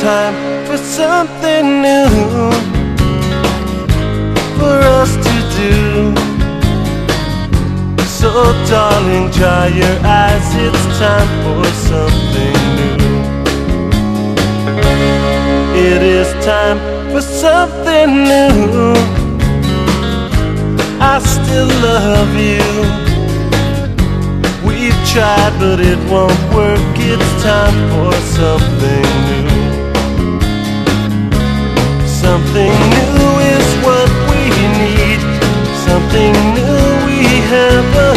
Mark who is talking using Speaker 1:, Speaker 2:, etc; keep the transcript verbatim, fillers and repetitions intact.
Speaker 1: time for something new for us to do. So darling, dry your eyes, it's time for something new. It is time for something new. I still love you. We've tried but it won't work. It's time for something new. Something new is what we need. Something new we haven't